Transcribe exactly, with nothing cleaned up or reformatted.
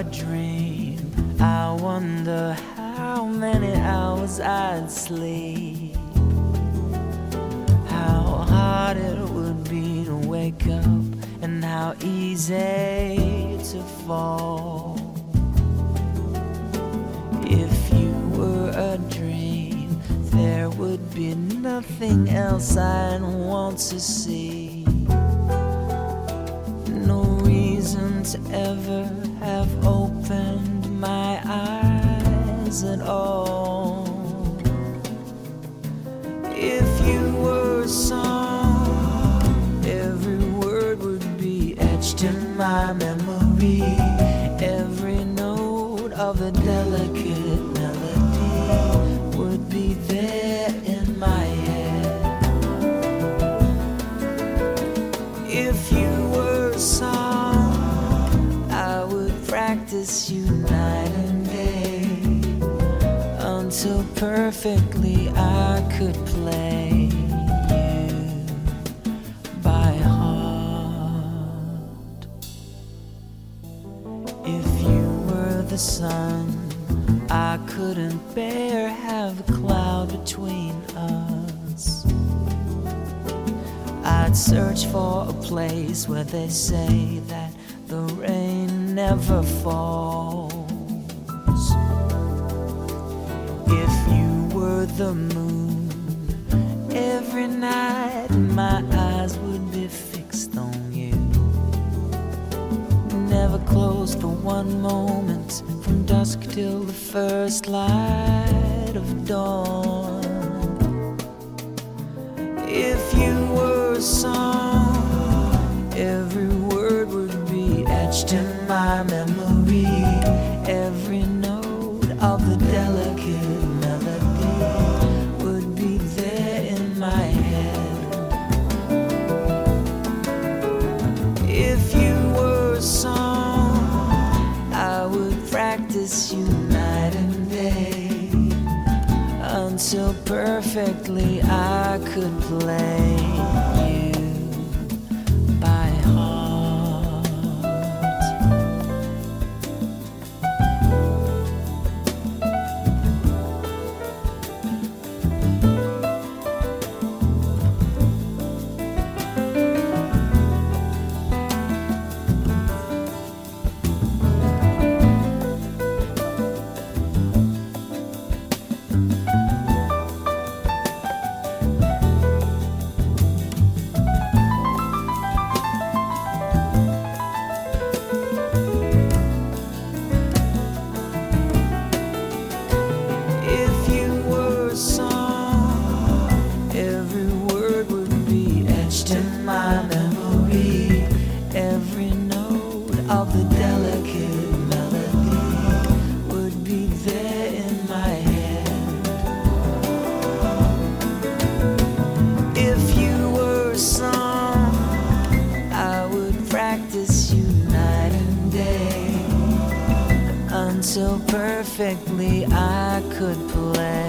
dream, I wonder how many hours I'd sleep, how hard it would be to wake up, and how easy to fall. If you were a dream, there would be nothing else I'd want to see. No reason to ever have opened my eyes at all. If you were a song, every word would be etched in my memory. Every note of a delicate melody would be there in my head. If you were a song, I would practice you night and day until perfectly I could play you by heart. If you were the sun, I couldn't bear have a cloud between us. I'd search for a place where they say that the rain never falls. If you were the moon, every night my eyes would be fixed on you. Never close for one moment, from dusk till the first light of dawn. If you were a song, every word would be etched in my memory. Every note of the delicate melody would be there in my head. If you were a song, I would practice you night and day until perfectly I could play you by heart. In my memory, every note of the delicate melody would be there in my head. If you were a song, I would practice you night and day until perfectly I could play